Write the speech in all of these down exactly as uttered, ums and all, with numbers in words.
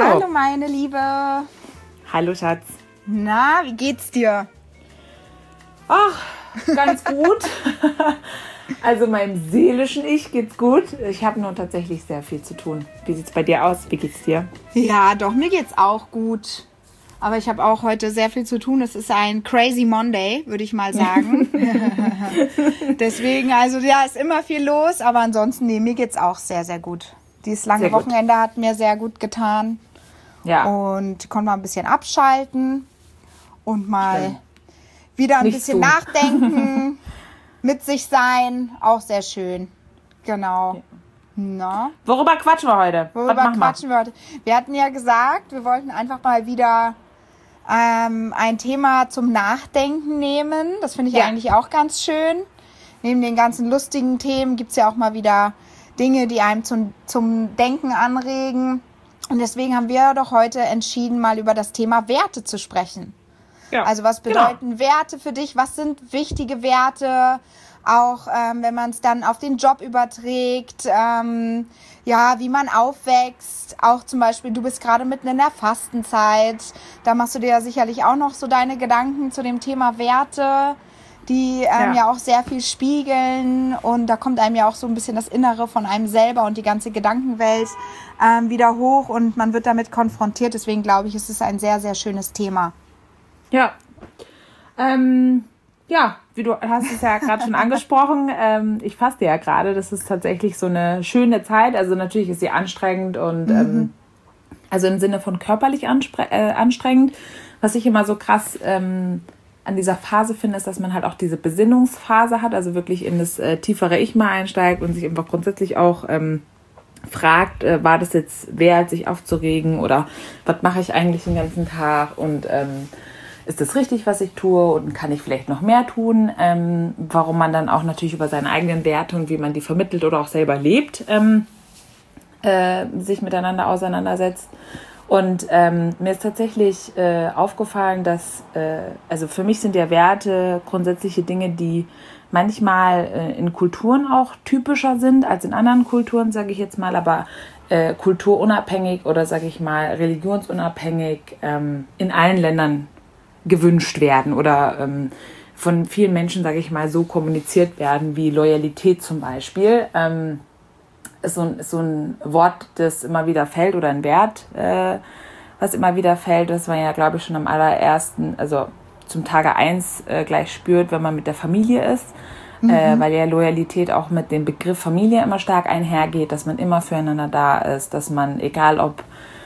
Hallo, meine Liebe. Hallo, Schatz. Na, wie geht's dir? Ach, ganz gut. Also meinem seelischen Ich geht's gut. Ich habe nur tatsächlich sehr viel zu tun. Wie sieht's bei dir aus? Wie geht's dir? Ja, doch, mir geht's auch gut. Aber ich habe auch heute sehr viel zu tun. Es ist ein Crazy Monday, würde ich mal sagen. Deswegen, also ja, ist immer viel los. Aber ansonsten, nee, mir geht's auch sehr, sehr gut. Dieses lange Wochenende hat mir sehr gut getan. Ja. Und konnte mal ein bisschen abschalten und mal Stimmt. wieder ein Nichts bisschen tun. nachdenken, mit sich sein. Auch sehr schön. Genau. Ja. Na? Worüber quatschen wir heute? Was Worüber machen wir? quatschen wir heute? Wir hatten ja gesagt, wir wollten einfach mal wieder ähm, ein Thema zum Nachdenken nehmen. Das finde ich Ja. eigentlich auch ganz schön. Neben den ganzen lustigen Themen gibt es ja auch mal wieder Dinge, die einem zum, zum Denken anregen. Und deswegen haben wir doch heute entschieden, mal über das Thema Werte zu sprechen. Ja. Also was bedeuten Werte für dich? Was sind wichtige Werte? Auch ähm, wenn man es dann auf den Job überträgt, ähm, ja, wie man aufwächst. Auch zum Beispiel, du bist gerade mitten in der Fastenzeit. Da machst du dir ja sicherlich auch noch so deine Gedanken zu dem Thema Werte, die ähm, ja. Ja. auch sehr viel spiegeln. Und da kommt einem ja auch so ein bisschen das Innere von einem selber und die ganze Gedankenwelt ähm, wieder hoch. Und man wird damit konfrontiert. Deswegen glaube ich, es ist ein sehr, sehr schönes Thema. Ja. Ähm, ja, wie du hast es ja gerade schon angesprochen, ähm, ich faste ja gerade, das ist tatsächlich so eine schöne Zeit, also natürlich ist sie anstrengend und mhm. ähm, also im Sinne von körperlich anspre- äh, anstrengend. Was ich immer so krass ähm, an dieser Phase finde, ist, dass man halt auch diese Besinnungsphase hat, also wirklich in das äh, tiefere Ich mal einsteigt und sich einfach grundsätzlich auch ähm, fragt, äh, war das jetzt wert, sich aufzuregen oder was mache ich eigentlich den ganzen Tag und ähm, ist das richtig, was ich tue und kann ich vielleicht noch mehr tun, ähm, warum man dann auch natürlich über seine eigenen Werte und wie man die vermittelt oder auch selber lebt, ähm, äh, sich miteinander auseinandersetzt. Und ähm, mir ist tatsächlich äh, aufgefallen, dass, äh, also für mich sind ja Werte grundsätzliche Dinge, die manchmal äh, in Kulturen auch typischer sind als in anderen Kulturen, sage ich jetzt mal, aber äh, kulturunabhängig oder sage ich mal religionsunabhängig ähm, in allen Ländern gewünscht werden oder ähm, von vielen Menschen, sage ich mal, so kommuniziert werden, wie Loyalität zum Beispiel. Ähm, ist, so ein, ist so ein Wort, das immer wieder fällt oder ein Wert, äh, was immer wieder fällt, das man ja, glaube ich, schon am allerersten, also zum Tage eins äh, gleich spürt, wenn man mit der Familie ist, mhm. äh, weil ja Loyalität auch mit dem Begriff Familie immer stark einhergeht, dass man immer füreinander da ist, dass man, egal ob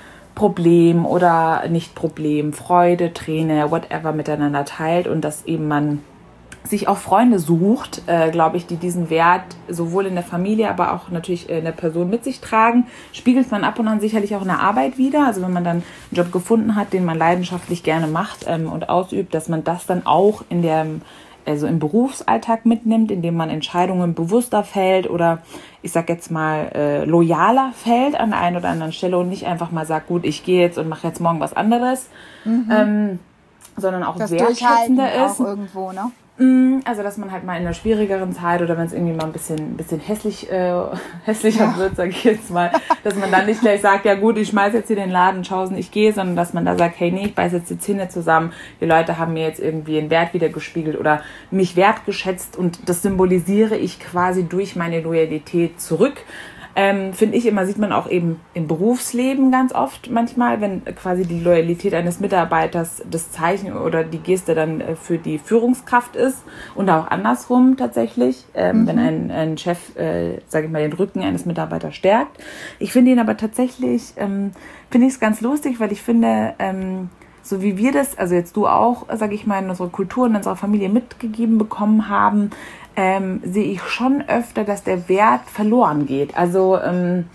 Problem oder Nicht-Problem, Freude, Träne, whatever miteinander teilt und dass eben man sich auch Freunde sucht, äh, glaube ich, die diesen Wert sowohl in der Familie, aber auch natürlich in der Person mit sich tragen, spiegelt man ab und an sicherlich auch in der Arbeit wieder. Also wenn man dann einen Job gefunden hat, den man leidenschaftlich gerne macht ähm, und ausübt, dass man das dann auch in der also im Berufsalltag mitnimmt, indem man Entscheidungen bewusster fällt oder ich sag jetzt mal äh, loyaler fällt an der einen oder anderen Stelle und nicht einfach mal sagt, gut, ich gehe jetzt und mache jetzt morgen was anderes, mhm. ähm, sondern auch das wertschätzender ist. Auch irgendwo, ne? Also, dass man halt mal in einer schwierigeren Zeit oder wenn es irgendwie mal ein bisschen, ein bisschen hässlich, äh, hässlicher ja. wird, sage ich jetzt mal, dass man dann nicht gleich sagt, ja gut, ich schmeiß jetzt hier den Laden, schausen, ich gehe, sondern dass man da sagt, hey, nee, ich beiß jetzt die Zähne zusammen, die Leute haben mir jetzt irgendwie einen Wert wiedergespiegelt oder mich wertgeschätzt und das symbolisiere ich quasi durch meine Loyalität zurück. Ähm, finde ich immer, sieht man auch eben im Berufsleben ganz oft manchmal, wenn quasi die Loyalität eines Mitarbeiters das Zeichen oder die Geste dann äh, für die Führungskraft ist und auch andersrum tatsächlich, ähm, mhm. wenn ein, ein Chef, äh, sage ich mal, den Rücken eines Mitarbeiters stärkt. Ich finde ihn aber tatsächlich, ähm, finde ich es ganz lustig, weil ich finde, ähm, so wie wir das, also jetzt du auch, sage ich mal, in unserer Kultur, in unserer Familie mitgegeben bekommen haben, ähm, sehe ich schon öfter, dass der Wert verloren geht. Also ähm,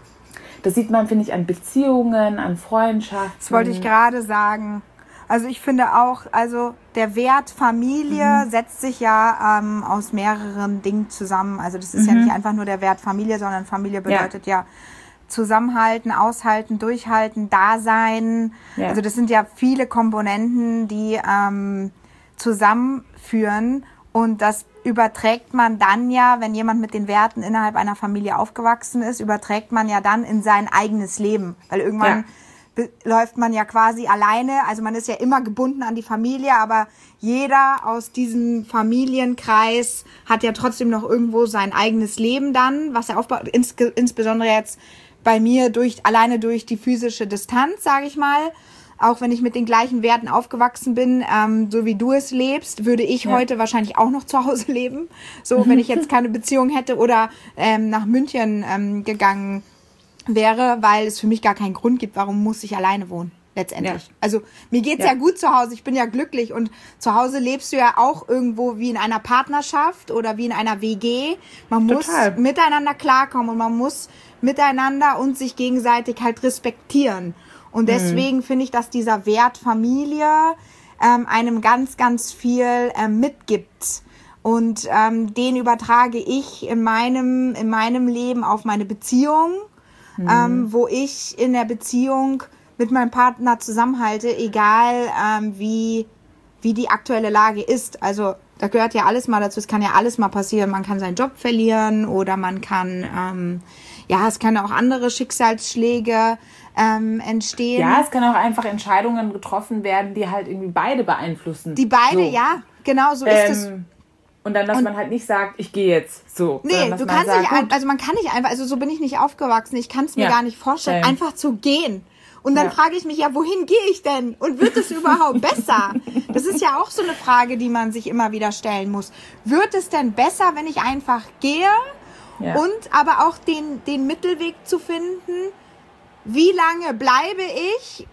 das sieht man, finde ich, an Beziehungen, an Freundschaften. Das wollte ich gerade sagen. Also ich finde auch, also der Wert Familie mhm. setzt sich ja ähm, aus mehreren Dingen zusammen. Also das ist mhm. ja nicht einfach nur der Wert Familie, sondern Familie bedeutet ja, ja Zusammenhalten, aushalten, durchhalten, Dasein. Ja. Also das sind ja viele Komponenten, die ähm, zusammenführen. Und das überträgt man dann ja, wenn jemand mit den Werten innerhalb einer Familie aufgewachsen ist, überträgt man ja dann in sein eigenes Leben. Weil irgendwann, be- läuft man ja quasi alleine. Also man ist ja immer gebunden an die Familie, aber jeder aus diesem Familienkreis hat ja trotzdem noch irgendwo sein eigenes Leben dann, was er aufbaut. Ins, insbesondere jetzt bei mir durch alleine durch die physische Distanz, sage ich mal. Auch wenn ich mit den gleichen Werten aufgewachsen bin, ähm, so wie du es lebst, würde ich ja. heute wahrscheinlich auch noch zu Hause leben. So, wenn ich jetzt keine Beziehung hätte oder ähm, nach München ähm, gegangen wäre, weil es für mich gar keinen Grund gibt, warum muss ich alleine wohnen, letztendlich. Ja. Also mir geht's ja. ja gut zu Hause, ich bin ja glücklich und zu Hause lebst du ja auch irgendwo wie in einer Partnerschaft oder wie in einer W G. Man Total. muss miteinander klarkommen und man muss miteinander und sich gegenseitig halt respektieren. Und deswegen mhm. finde ich, dass dieser Wert Familie ähm, einem ganz, ganz viel ähm, mitgibt. Und ähm, den übertrage ich in meinem, in meinem Leben auf meine Beziehung, mhm. ähm, wo ich in der Beziehung mit meinem Partner zusammenhalte, egal ähm, wie, wie die aktuelle Lage ist. Also da gehört ja alles mal dazu. Es kann ja alles mal passieren. Man kann seinen Job verlieren oder man kann, ähm, ja, es kann auch andere Schicksalsschläge ähm, entstehen. Ja, es kann auch einfach Entscheidungen getroffen werden, die halt irgendwie beide beeinflussen. Die beide, so. ja, genau so ähm, ist es. Und dann, dass und, man halt nicht sagt, ich gehe jetzt so. Nee, du kannst sagt, nicht, also man kann nicht einfach, also so bin ich nicht aufgewachsen, ich kann es mir ja, gar nicht vorstellen, same. einfach zu gehen. Und dann ja. frage ich mich ja, wohin gehe ich denn? Und wird es überhaupt besser? Das ist ja auch so eine Frage, die man sich immer wieder stellen muss. Wird es denn besser, wenn ich einfach gehe? Ja. Und aber auch den, den Mittelweg zu finden, wie lange bleibe ich,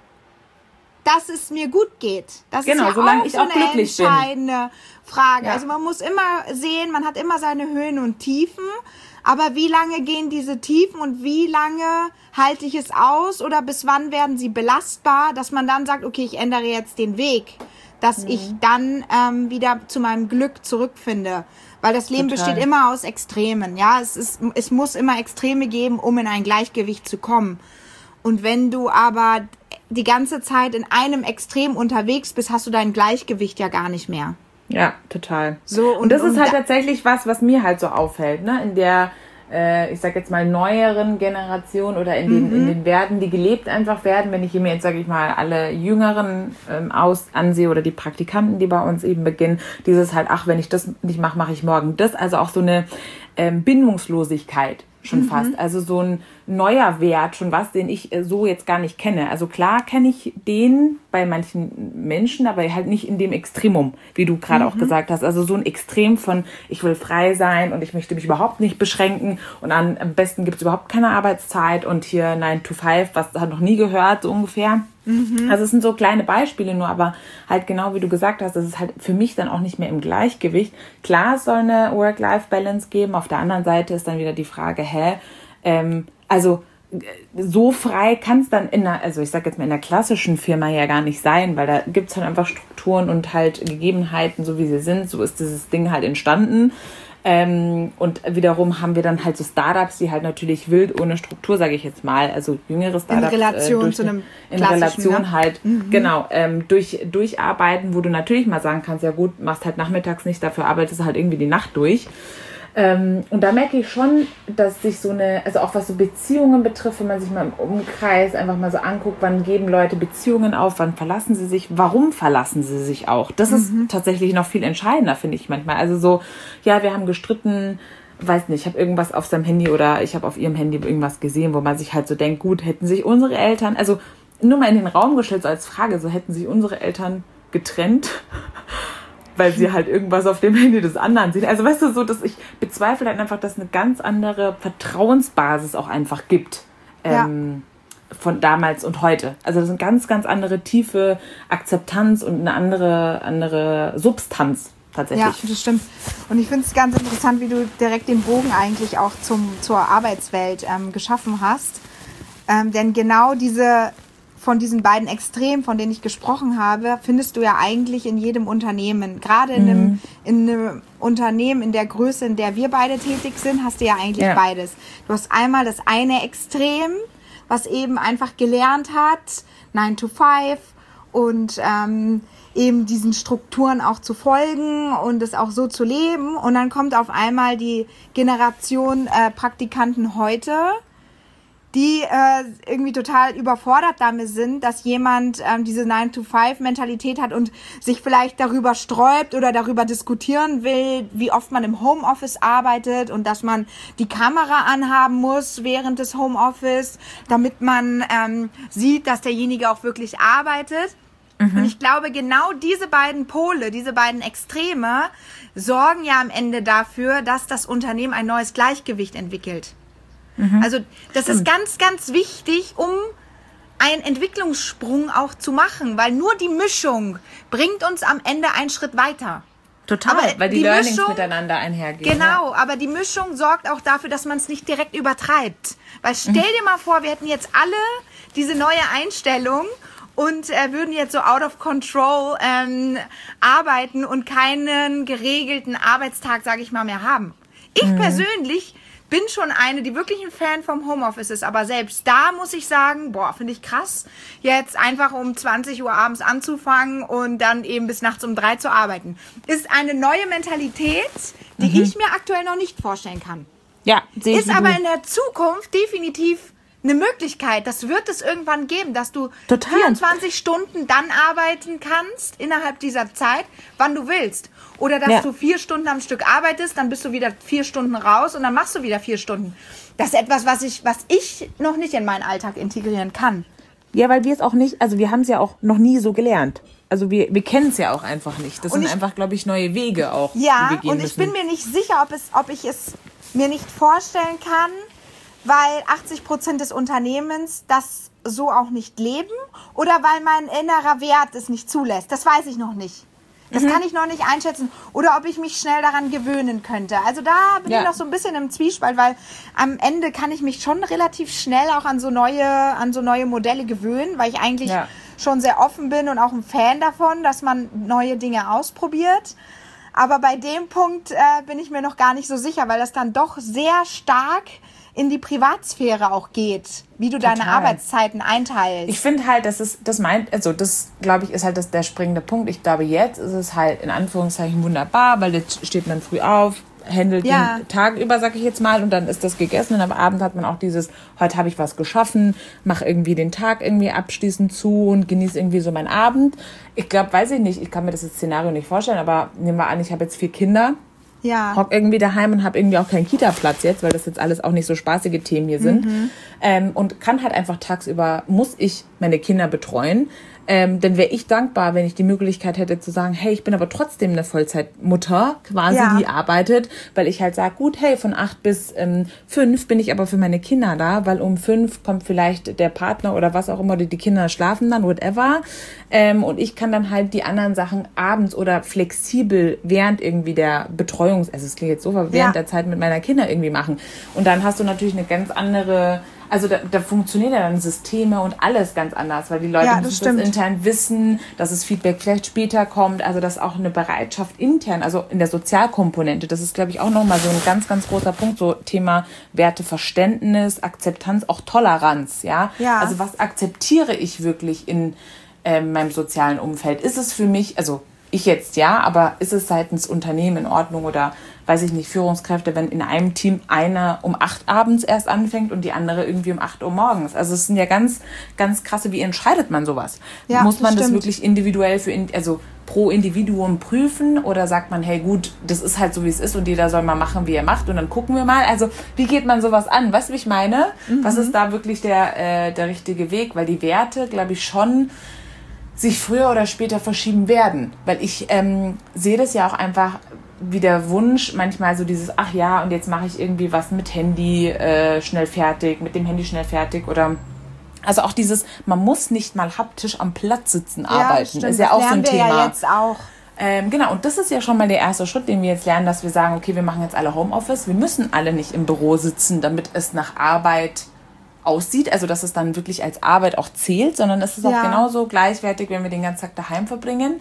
dass es mir gut geht? Das genau, ist ja solange auch ich so auch eine glücklich entscheidende bin. Frage. Ja. Also man muss immer sehen, man hat immer seine Höhen und Tiefen, aber wie lange gehen diese Tiefen und wie lange halte ich es aus oder bis wann werden sie belastbar, dass man dann sagt, okay, ich ändere jetzt den Weg, dass mhm. ich dann ähm, wieder zu meinem Glück zurückfinde. Weil das Leben Total. besteht immer aus Extremen. Ja, es ist, es muss immer Extreme geben, um in ein Gleichgewicht zu kommen. Und wenn du aber die ganze Zeit in einem Extrem unterwegs bist, hast du dein Gleichgewicht ja gar nicht mehr. Ja, total. So, und, und das ist und halt da- tatsächlich was, was mir halt so auffällt, ne? In der, äh, ich sag jetzt mal, neueren Generation oder in den, mhm. in den Werten, die gelebt einfach werden. Wenn ich mir jetzt, sage ich mal, alle Jüngeren ähm, aus ansehe oder die Praktikanten, die bei uns eben beginnen, dieses halt, ach, wenn ich das nicht mache, mache ich morgen das. Also auch so eine ähm, Bindungslosigkeit. Schon mhm. fast. Also so ein neuer Wert, schon was, den ich so jetzt gar nicht kenne. Also klar kenne ich den bei manchen Menschen, aber halt nicht in dem Extremum, wie du gerade mhm. auch gesagt hast. Also so ein Extrem von, ich will frei sein und ich möchte mich überhaupt nicht beschränken und an, am besten gibt es überhaupt keine Arbeitszeit und hier nine to five, was hat noch nie gehört, so ungefähr. Mhm. Also es sind so kleine Beispiele nur, aber halt genau wie du gesagt hast, das ist halt für mich dann auch nicht mehr im Gleichgewicht. Klar, es soll eine Work-Life-Balance geben, auf der anderen Seite ist dann wieder die Frage, hä, ähm, also so frei kann es dann in einer, also ich sag jetzt mal in der klassischen Firma ja gar nicht sein, weil da gibt es halt einfach Strukturen und halt Gegebenheiten, so wie sie sind, so ist dieses Ding halt entstanden. Ähm, und wiederum haben wir dann halt so Startups, die halt natürlich wild ohne Struktur, sage ich jetzt mal, also jüngere Startups. In Relation äh, zu einem In Relation ne? halt, mhm. genau, ähm, durch, durcharbeiten, wo du natürlich mal sagen kannst, ja gut, machst halt nachmittags nicht, dafür arbeitest du halt irgendwie die Nacht durch. Ähm, und da merke ich schon, dass sich so eine, also auch was so Beziehungen betrifft, wenn man sich mal im Umkreis einfach mal so anguckt, wann geben Leute Beziehungen auf, wann verlassen sie sich, warum verlassen sie sich auch. Das mhm. ist tatsächlich noch viel entscheidender, finde ich manchmal. Also so, ja, wir haben gestritten, weiß nicht, ich habe irgendwas auf seinem Handy oder ich habe auf ihrem Handy irgendwas gesehen, wo man sich halt so denkt, gut, hätten sich unsere Eltern, also nur mal in den Raum gestellt, so als Frage, so hätten sich unsere Eltern getrennt, weil sie halt irgendwas auf dem Handy des anderen sehen. Also weißt du, so, dass ich bezweifle halt einfach, dass es eine ganz andere Vertrauensbasis auch einfach gibt. Ähm, ja. Von damals und heute. Also das ist eine ganz, ganz andere tiefe Akzeptanz und eine andere, andere Substanz tatsächlich. Ja, das stimmt. Und ich finde es ganz interessant, wie du direkt den Bogen eigentlich auch zum, zur Arbeitswelt ähm, geschaffen hast. Ähm, denn genau diese von diesen beiden Extremen, von denen ich gesprochen habe, findest du ja eigentlich in jedem Unternehmen. Gerade in, mhm. einem, in einem Unternehmen in der Größe, in der wir beide tätig sind, hast du ja eigentlich ja. beides. Du hast einmal das eine Extrem, was eben einfach gelernt hat, nine to five und ähm, eben diesen Strukturen auch zu folgen und es auch so zu leben. Und dann kommt auf einmal die Generation äh, Praktikanten heute, die äh, irgendwie total überfordert damit sind, dass jemand ähm, diese nine to five Mentalität hat und sich vielleicht darüber sträubt oder darüber diskutieren will, wie oft man im Homeoffice arbeitet und dass man die Kamera anhaben muss während des Homeoffice, damit man ähm, sieht, dass derjenige auch wirklich arbeitet. Mhm. Und ich glaube, genau diese beiden Pole, diese beiden Extreme sorgen ja am Ende dafür, dass das Unternehmen ein neues Gleichgewicht entwickelt. Mhm. Also das Stimmt. ist ganz, ganz wichtig, um einen Entwicklungssprung auch zu machen, weil nur die Mischung bringt uns am Ende einen Schritt weiter. Total, aber weil die, die Learnings Mischung, miteinander einhergehen. Genau, ja. aber die Mischung sorgt auch dafür, dass man es nicht direkt übertreibt. Weil stell mhm. dir mal vor, wir hätten jetzt alle diese neue Einstellung und äh, würden jetzt so out of control ähm, arbeiten und keinen geregelten Arbeitstag, sage ich mal, mehr haben. Ich mhm. persönlich bin schon eine, die wirklich ein Fan vom Homeoffice ist, aber selbst da muss ich sagen, boah, finde ich krass, jetzt einfach um zwanzig Uhr abends anzufangen und dann eben bis nachts um drei zu arbeiten. Ist eine neue Mentalität, die mhm. ich mir aktuell noch nicht vorstellen kann. Ja, sehe ich. Ist aber in der Zukunft definitiv eine Möglichkeit. Das wird es irgendwann geben, dass du Total. vierundzwanzig Stunden dann arbeiten kannst innerhalb dieser Zeit, wann du willst. Oder dass ja. du vier Stunden am Stück arbeitest, dann bist du wieder vier Stunden raus und dann machst du wieder vier Stunden. Das ist etwas, was ich, was ich noch nicht in meinen Alltag integrieren kann. Ja, weil wir es auch nicht, also wir haben es ja auch noch nie so gelernt. Also wir, wir kennen es ja auch einfach nicht. Das und sind ich, einfach, glaube ich, neue Wege auch, ja, die wir gehen und ich müssen. bin mir nicht sicher, ob, es, ob ich es mir nicht vorstellen kann, weil achtzig Prozent des Unternehmens das so auch nicht leben oder weil mein innerer Wert es nicht zulässt. Das weiß ich noch nicht. Das mhm. kann ich noch nicht einschätzen. Oder ob ich mich schnell daran gewöhnen könnte. Also da bin ja. ich noch so ein bisschen im Zwiespalt, weil am Ende kann ich mich schon relativ schnell auch an so neue, an so neue Modelle gewöhnen, weil ich eigentlich ja. schon sehr offen bin und auch ein Fan davon, dass man neue Dinge ausprobiert. Aber bei dem Punkt äh, bin ich mir noch gar nicht so sicher, weil das dann doch sehr stark in die Privatsphäre auch geht, wie du Total. deine Arbeitszeiten einteilst. Ich finde halt, das ist, das meint, also das, glaube ich, ist halt das, der springende Punkt. Ich glaube, jetzt ist es halt in Anführungszeichen wunderbar, weil jetzt steht man früh auf, handelt ja. den Tag über, sag ich jetzt mal, und dann ist das gegessen und am Abend hat man auch dieses, heute habe ich was geschaffen, mache irgendwie den Tag irgendwie abschließend zu und genieße irgendwie so meinen Abend. Ich glaube, weiß ich nicht, ich kann mir das Szenario nicht vorstellen, aber nehmen wir an, ich habe jetzt vier Kinder. Ja. Hock irgendwie daheim und habe irgendwie auch keinen Kita-Platz jetzt, weil das jetzt alles auch nicht so spaßige Themen hier sind. Mhm. Ähm, und kann halt einfach tagsüber, muss ich meine Kinder betreuen. Ähm, dann wäre ich dankbar, wenn ich die Möglichkeit hätte zu sagen, hey, ich bin aber trotzdem eine Vollzeitmutter quasi, ja. die arbeitet, weil ich halt sage, gut, hey, von acht bis ähm, fünf bin ich aber für meine Kinder da, weil um fünf kommt vielleicht der Partner oder was auch immer, die, die Kinder schlafen dann, whatever. Ähm, und ich kann dann halt die anderen Sachen abends oder flexibel während irgendwie der Betreuung, also es klingt jetzt so, während ja. der Zeit mit meiner Kinder irgendwie machen. Und dann hast du natürlich eine ganz andere... Also da, da funktionieren ja dann Systeme und alles ganz anders, weil die Leute ja, das müssen das intern wissen, dass das Feedback vielleicht später kommt, also dass auch eine Bereitschaft intern, also in der Sozialkomponente, das ist, glaube ich, auch nochmal so ein ganz, ganz großer Punkt, so Thema Werteverständnis, Akzeptanz, auch Toleranz, ja. ja. Also was akzeptiere ich wirklich in äh, meinem sozialen Umfeld? Ist es für mich, also ich jetzt ja, aber ist es seitens Unternehmen in Ordnung oder, weiß ich nicht, Führungskräfte, wenn in einem Team einer um acht abends erst anfängt und die andere irgendwie um acht Uhr morgens. Also es sind ja ganz, ganz krasse, wie entscheidet man sowas? Ja, Muss man das, das wirklich individuell für, also pro Individuum prüfen oder sagt man, hey gut, das ist halt so, wie es ist und jeder soll mal machen, wie er macht und dann gucken wir mal. Also wie geht man sowas an? Weißt du, wie ich meine? Mhm. Was ist da wirklich der, äh, der richtige Weg? Weil die Werte, glaube ich, schon sich früher oder später verschieben werden. Weil ich ähm, sehe das ja auch einfach wie der Wunsch, manchmal so dieses, ach ja, und jetzt mache ich irgendwie was mit Handy äh, schnell fertig, mit dem Handy schnell fertig oder also auch dieses, man muss nicht mal haptisch am Platz sitzen, arbeiten. Stimmt, ist ja auch so ein wir Thema. Ja jetzt auch. Ähm, genau, und das ist ja schon mal der erste Schritt, den wir jetzt lernen, dass wir sagen, okay, wir machen jetzt alle Homeoffice, wir müssen alle nicht im Büro sitzen, damit es nach Arbeit aussieht, also dass es dann wirklich als Arbeit auch zählt, sondern es ist ja. auch genauso gleichwertig, wenn wir den ganzen Tag daheim verbringen.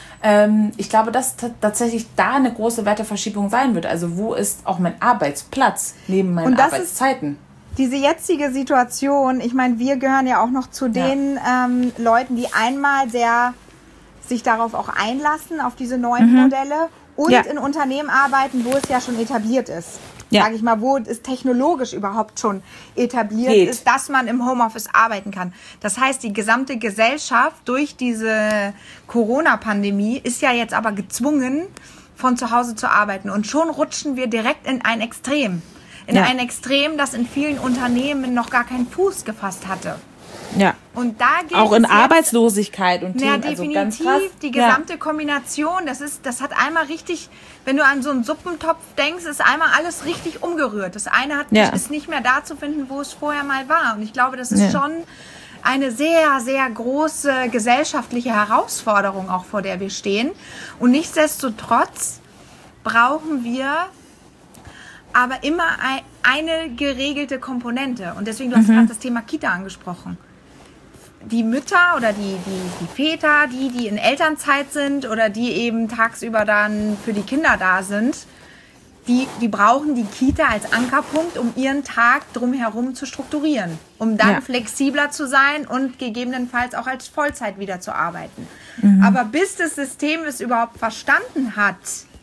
Ähm, ich glaube, dass t- tatsächlich da eine große Werteverschiebung sein wird. Also wo ist auch mein Arbeitsplatz neben meinen Und das Arbeitszeiten? Ist diese jetzige Situation, ich meine, wir gehören ja auch noch zu den ja. ähm, Leuten, die einmal sehr sich darauf auch einlassen, auf diese neuen mhm. Modelle und ja. in Unternehmen arbeiten, wo es ja schon etabliert ist. ja. sage ich mal, wo es technologisch überhaupt schon etabliert Geht. ist, dass man im Homeoffice arbeiten kann. Das heißt, die gesamte Gesellschaft durch diese Corona-Pandemie ist ja jetzt aber gezwungen, von zu Hause zu arbeiten. Und schon rutschen wir direkt in ein Extrem. In ja. ein Extrem, das in vielen Unternehmen noch gar keinen Fuß gefasst hatte. Ja. Und da geht auch in Arbeitslosigkeit und ja, Themen, definitiv, also ganz krass. Die gesamte ja. Kombination, das ist, das hat einmal richtig, wenn du an so einen Suppentopf denkst, ist einmal alles richtig umgerührt. Das eine hat, ja. ist nicht mehr da zu finden, wo es vorher mal war. Und ich glaube, das ist ja. schon eine sehr, sehr große gesellschaftliche Herausforderung, auch vor der wir stehen. Und nichtsdestotrotz brauchen wir aber immer eine geregelte Komponente. Und deswegen, du hast mhm. gerade das Thema Kita angesprochen. Die Mütter oder die, die, die Väter, die, die in Elternzeit sind oder die eben tagsüber dann für die Kinder da sind, die, die brauchen die Kita als Ankerpunkt, um ihren Tag drumherum zu strukturieren, um dann ja. flexibler zu sein und gegebenenfalls auch als Vollzeit wieder zu arbeiten. Mhm. Aber bis das System es überhaupt verstanden hat,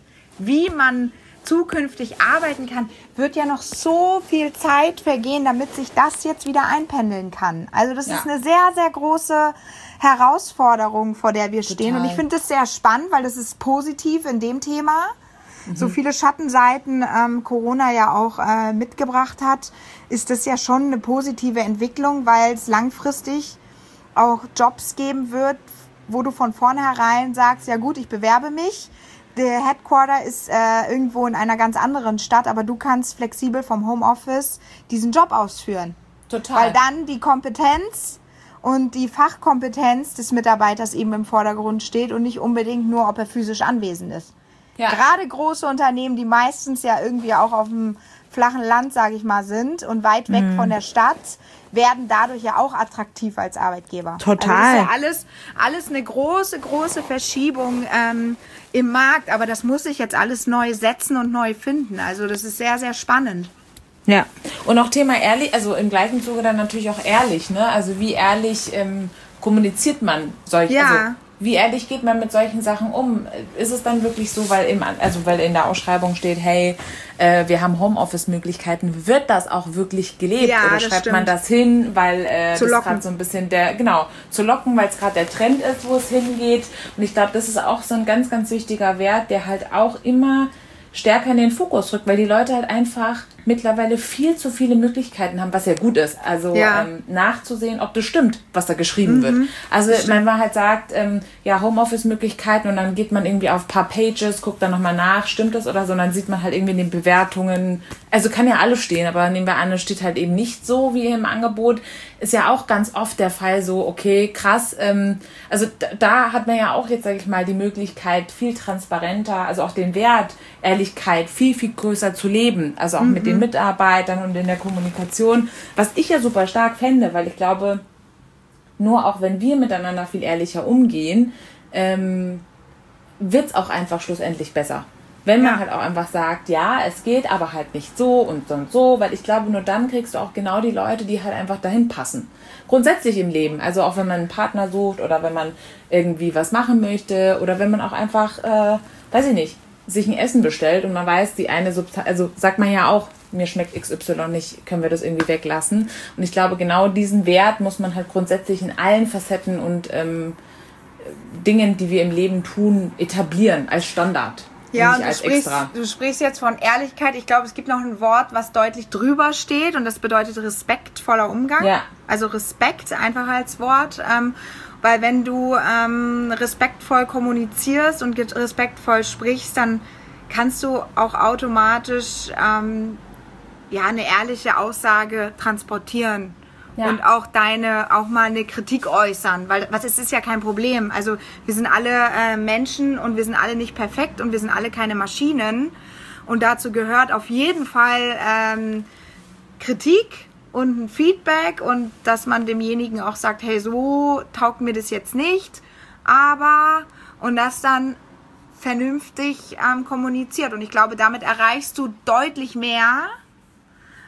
wie man zukünftig arbeiten kann, wird ja noch so viel Zeit vergehen, damit sich das jetzt wieder einpendeln kann. Also das ja. ist eine sehr, sehr große Herausforderung, vor der wir Total. stehen. Und ich finde das sehr spannend, weil das ist positiv in dem Thema. Mhm. So viele Schattenseiten ähm, Corona ja auch äh, mitgebracht hat, ist das ja schon eine positive Entwicklung, weil es langfristig auch Jobs geben wird, wo du von vornherein sagst, ja gut, ich bewerbe mich. Der Headquarter ist äh, irgendwo in einer ganz anderen Stadt, aber du kannst flexibel vom Homeoffice diesen Job ausführen. Total. Weil dann die Kompetenz und die Fachkompetenz des Mitarbeiters eben im Vordergrund steht und nicht unbedingt nur, ob er physisch anwesend ist. Ja. Gerade große Unternehmen, die meistens ja irgendwie auch auf dem flachen Land, sage ich mal, sind und weit weg mhm. von der Stadt, werden dadurch ja auch attraktiv als Arbeitgeber. Total. Also das ist ja alles, alles eine große, große Verschiebung ähm, im Markt, aber das muss sich jetzt alles neu setzen und neu finden. Also das ist sehr, sehr spannend. Ja, und auch Thema ehrlich, also im gleichen Zuge dann natürlich auch ehrlich, ne? Also wie ehrlich ähm, kommuniziert man solche, ja. also wie ehrlich geht man mit solchen Sachen um? Ist es dann wirklich so, weil im, also weil in der Ausschreibung steht, hey, äh, wir haben Homeoffice-Möglichkeiten, wird das auch wirklich gelebt? Ja, oder schreibt stimmt. man das hin, weil äh, zu das locken. gerade so ein bisschen der, genau, zu locken, weil es gerade der Trend ist, wo es hingeht. Und ich glaube, das ist auch so ein ganz, ganz wichtiger Wert, der halt auch immer stärker in den Fokus rückt, weil die Leute halt einfach mittlerweile viel zu viele Möglichkeiten haben, was ja gut ist. Also ja. ähm, nachzusehen, ob das stimmt, was da geschrieben mhm. wird. Also wenn man halt sagt, ähm, ja, Homeoffice-Möglichkeiten und dann geht man irgendwie auf ein paar Pages, guckt dann nochmal nach, stimmt das oder so, und dann sieht man halt irgendwie in den Bewertungen, also kann ja alles stehen, aber nehmen wir an, es steht halt eben nicht so wie im Angebot. Ist ja auch ganz oft der Fall so, okay, krass, ähm, also da, da hat man ja auch jetzt, sage ich mal, die Möglichkeit, viel transparenter, also auch den Wert, Ehrlichkeit viel, viel größer zu leben, also auch mhm. mit den Mitarbeitern und in der Kommunikation, was ich ja super stark fände, weil ich glaube, nur auch wenn wir miteinander viel ehrlicher umgehen, ähm, wird es auch einfach schlussendlich besser. Wenn man ja. halt auch einfach sagt, ja, es geht, aber halt nicht so und so und so, weil ich glaube, nur dann kriegst du auch genau die Leute, die halt einfach dahin passen. Grundsätzlich im Leben, also auch wenn man einen Partner sucht oder wenn man irgendwie was machen möchte oder wenn man auch einfach, äh, weiß ich nicht, sich ein Essen bestellt und man weiß, die eine Substanz, also sagt man ja auch, mir schmeckt X Y nicht, können wir das irgendwie weglassen. Und ich glaube, genau diesen Wert muss man halt grundsätzlich in allen Facetten und ähm, Dingen, die wir im Leben tun, etablieren als Standard. Ja, und du sprichst, du sprichst jetzt von Ehrlichkeit. Ich glaube, es gibt noch ein Wort, was deutlich drüber steht und das bedeutet respektvoller Umgang. Ja. Also Respekt einfach als Wort. Ähm, weil wenn du ähm, respektvoll kommunizierst und respektvoll sprichst, dann kannst du auch automatisch ähm, ja, eine ehrliche Aussage transportieren. Ja. Und auch deine, auch mal eine Kritik äußern, weil was ist, ist ja kein Problem. Also wir sind alle äh, Menschen und wir sind alle nicht perfekt und wir sind alle keine Maschinen. Und dazu gehört auf jeden Fall ähm, Kritik und ein Feedback und dass man demjenigen auch sagt, hey, so taugt mir das jetzt nicht, aber und das dann vernünftig ähm, kommuniziert. Und ich glaube, damit erreichst du deutlich mehr,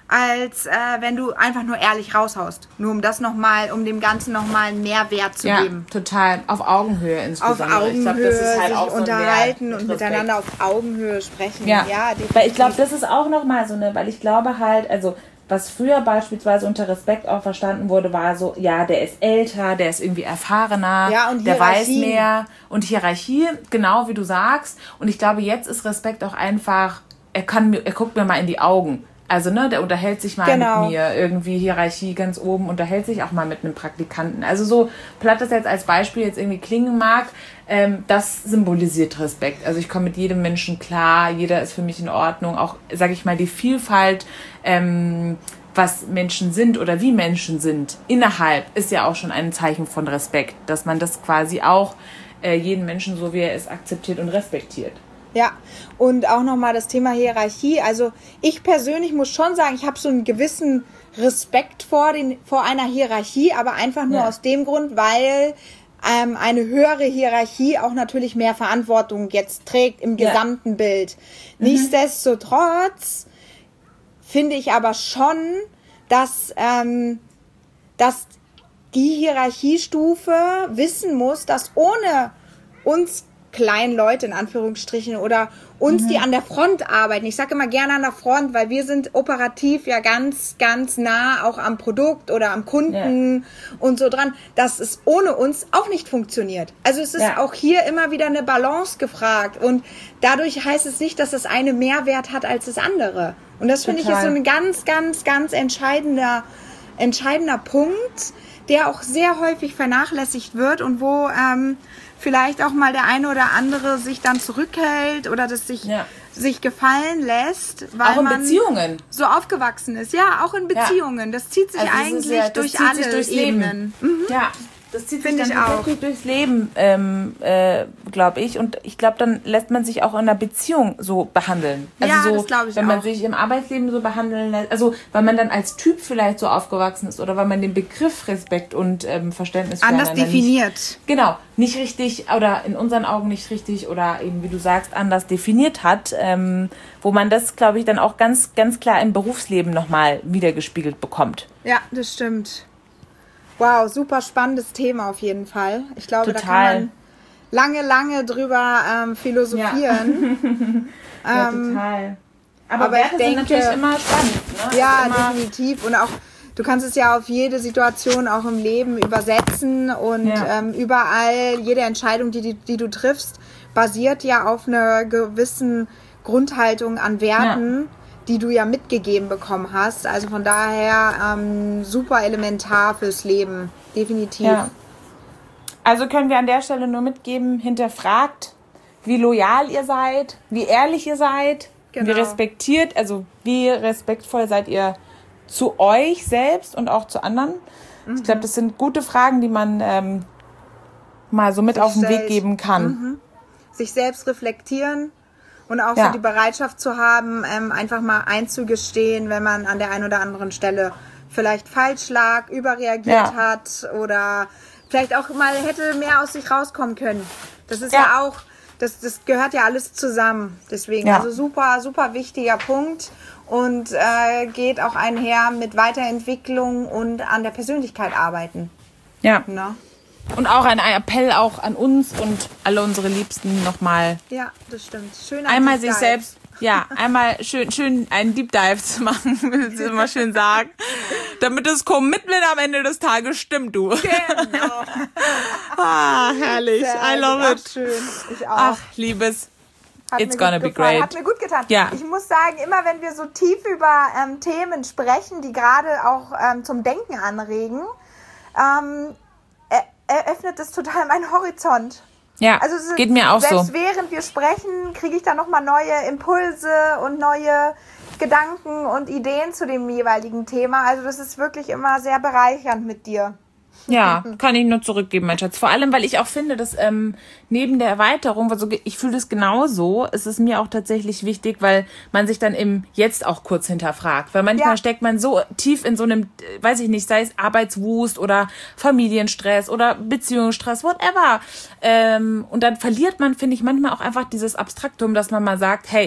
als äh, wenn du einfach nur ehrlich raushaust. Nur um das nochmal, um dem Ganzen nochmal einen Mehrwert zu ja, geben. total. Auf Augenhöhe insbesondere. Auf Augenhöhe, ich glaub, das ist halt sich auch so unterhalten und und miteinander auf Augenhöhe sprechen. Ja, ja weil ich glaube, das ist auch nochmal so eine, weil ich glaube halt, also was früher beispielsweise unter Respekt auch verstanden wurde, war so, ja, der ist älter, der ist irgendwie erfahrener, ja, und der weiß mehr. Und Hierarchie, genau wie du sagst. Und ich glaube, jetzt ist Respekt auch einfach, er kann mir, er guckt mir mal in die Augen. Also, ne, der unterhält sich mal genau. mit mir, irgendwie Hierarchie ganz oben, unterhält sich auch mal mit einem Praktikanten. Also so platt das jetzt als Beispiel jetzt irgendwie klingen mag, ähm, das symbolisiert Respekt. Also ich komme mit jedem Menschen klar, jeder ist für mich in Ordnung. Auch, sage ich mal, die Vielfalt, ähm, was Menschen sind oder wie Menschen sind, innerhalb ist ja auch schon ein Zeichen von Respekt, dass man das quasi auch äh, jeden Menschen, so wie er ist, akzeptiert und respektiert. Ja, und auch nochmal das Thema Hierarchie. Also ich persönlich muss schon sagen, ich habe so einen gewissen Respekt vor, den, vor einer Hierarchie, aber einfach nur ja. aus dem Grund, weil ähm, eine höhere Hierarchie auch natürlich mehr Verantwortung jetzt trägt im ja. gesamten Bild. Mhm. Nichtsdestotrotz finde ich aber schon, dass, ähm, dass die Hierarchiestufe wissen muss, dass ohne uns kleinen Leute in Anführungsstrichen oder uns, mhm. die an der Front arbeiten. Ich sage immer gerne an der Front, weil wir sind operativ ja ganz, ganz nah auch am Produkt oder am Kunden ja. und so dran, dass es ohne uns auch nicht funktioniert. Also es ist ja. auch hier immer wieder eine Balance gefragt und dadurch heißt es nicht, dass das eine mehr Wert hat als das andere. Und das finde ich ist so ein ganz, ganz, ganz entscheidender, entscheidender Punkt, der auch sehr häufig vernachlässigt wird und wo ähm, vielleicht auch mal der eine oder andere sich dann zurückhält oder das sich, ja. sich gefallen lässt, weil auch in man Beziehungen so aufgewachsen ist. Ja, auch in Beziehungen. Ja. Das zieht sich also eigentlich ja, durch zieht alle durchs Ebenen. Mhm. Ja, das zieht Find sich dann wirklich durchs Leben, ähm, äh, glaube ich. Und ich glaube, dann lässt man sich auch in einer Beziehung so behandeln. Also ja, so, das glaube ich wenn auch. man sich im Arbeitsleben so behandeln lässt. Also weil man dann als Typ vielleicht so aufgewachsen ist oder weil man den Begriff Respekt und ähm, Verständnis anders definiert. Nicht, genau, nicht richtig oder in unseren Augen nicht richtig oder eben, wie du sagst, anders definiert hat. Ähm, wo man das, glaube ich, dann auch ganz, ganz klar im Berufsleben nochmal wiedergespiegelt bekommt. Ja, das stimmt. Wow, super spannendes Thema auf jeden Fall. Ich glaube, Total. da kann man lange, lange drüber ähm, philosophieren. Ja, ähm, ja total. Aber, aber Werte ich denke, sind natürlich immer spannend. Ne? Ja, immer definitiv. Und auch, du kannst es ja auf jede Situation auch im Leben übersetzen und ja. ähm, überall, jede Entscheidung, die, die, die du triffst, basiert ja auf einer gewissen Grundhaltung an Werten, ja. die du ja mitgegeben bekommen hast. Also von daher ähm, super elementar fürs Leben. Definitiv. Ja. Also können wir an der Stelle nur mitgeben, hinterfragt, wie loyal ihr seid, wie ehrlich ihr seid, genau. wie respektiert, also wie respektvoll seid ihr zu euch selbst und auch zu anderen. Mhm. Ich glaube, das sind gute Fragen, die man ähm, mal so mit Sich auf den Weg geben kann. Mhm. Sich selbst reflektieren. Und auch ja. so die Bereitschaft zu haben, ähm, einfach mal einzugestehen, wenn man an der einen oder anderen Stelle vielleicht falsch lag, überreagiert ja. hat oder vielleicht auch mal hätte mehr aus sich rauskommen können. Das ist ja, ja auch, das, das gehört ja alles zusammen. Deswegen, ja. also super, super wichtiger Punkt und äh, geht auch einher mit Weiterentwicklung und an der Persönlichkeit arbeiten. Ja. Na? Und auch ein Appell auch an uns und alle unsere Liebsten nochmal. Ja, das stimmt. Schön einmal sich selbst, ja, einmal schön, schön einen Deep Dive zu machen, will ich immer schön sagen. Damit das Commitment am Ende des Tages stimmt, du. Genau. ah, herrlich. Sehr I love it. Ach, schön. Ich auch. Ach, Liebes. Hat It's gonna be gefallen. great. Hat mir gut getan. Ja. Ich muss sagen, immer wenn wir so tief über ähm, Themen sprechen, die gerade auch ähm, zum Denken anregen, ähm, eröffnet es total meinen Horizont. Ja, also es geht mir auch selbst so. Selbst während wir sprechen, kriege ich da nochmal neue Impulse und neue Gedanken und Ideen zu dem jeweiligen Thema. Also das ist wirklich immer sehr bereichernd mit dir. Ja, kann ich nur zurückgeben, mein Schatz. Vor allem, weil ich auch finde, dass ähm, neben der Erweiterung, also ich fühle das genauso, ist es mir auch tatsächlich wichtig, weil man sich dann im Jetzt auch kurz hinterfragt. Weil manchmal ja. steckt man so tief in so einem, weiß ich nicht, sei es Arbeitswust oder Familienstress oder Beziehungsstress, whatever. Ähm, und dann verliert man, finde ich, manchmal auch einfach dieses Abstraktum, dass man mal sagt, hey,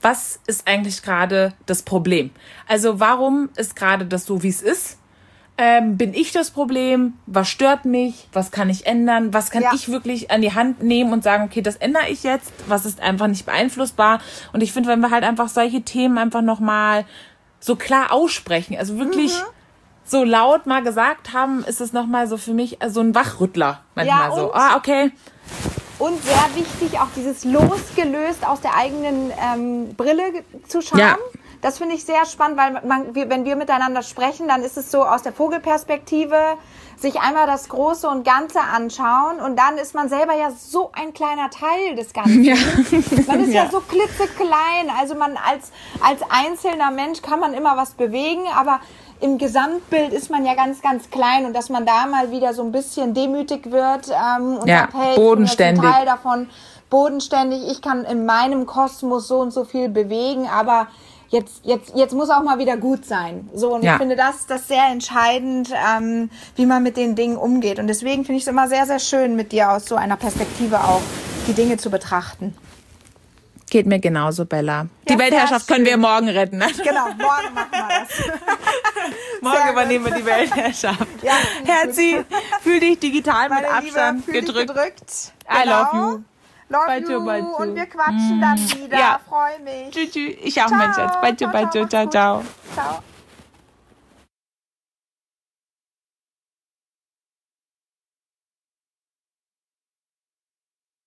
was ist eigentlich gerade das Problem? Also warum ist gerade das so, wie es ist? Ähm, bin ich das Problem? Was stört mich? Was kann ich ändern? Was kann ja. ich wirklich an die Hand nehmen und sagen, okay, das ändere ich jetzt? Was ist einfach nicht beeinflussbar? Und ich finde, wenn wir halt einfach solche Themen einfach nochmal so klar aussprechen, also wirklich mhm. so laut mal gesagt haben, ist es nochmal so für mich so ein Wachrüttler. Manchmal ja, so, ah, okay. Und sehr wichtig, auch dieses losgelöst aus der eigenen ähm, Brille zu schauen. Ja. Das finde ich sehr spannend, weil man, wenn wir miteinander sprechen, dann ist es so aus der Vogelperspektive, sich einmal das Große und Ganze anschauen und dann ist man selber ja so ein kleiner Teil des Ganzen. Ja. Man ist ja. ja so klitzeklein, also man als, als einzelner Mensch kann man immer was bewegen, aber im Gesamtbild ist man ja ganz, ganz klein und dass man da mal wieder so ein bisschen demütig wird ähm, und ja, sagt, hey, bodenständig. Ich bin jetzt ein Teil davon, bodenständig, ich kann in meinem Kosmos so und so viel bewegen, aber Jetzt, jetzt, jetzt muss auch mal wieder gut sein. So, und ja. ich finde das, das sehr entscheidend, ähm, wie man mit den Dingen umgeht. Und deswegen finde ich es immer sehr, sehr schön, mit dir aus so einer Perspektive auch die Dinge zu betrachten. Geht mir genauso, Bella. Die ja, Weltherrschaft können wir morgen retten. Ne? Genau, morgen machen wir das. Morgen sehr übernehmen wir die Weltherrschaft. Ja, Herzi, fühl dich digital Meine mit Abstand Liebe, gedrückt. gedrückt. I genau. love you. Love bald you. Bald you. Und wir quatschen mm. dann wieder. Ja. Freue mich. Tschüss, tschüss. Ich auch, ciao. Mein Schatz. Bald, ciao, bald, ciao, ciao. Ciao.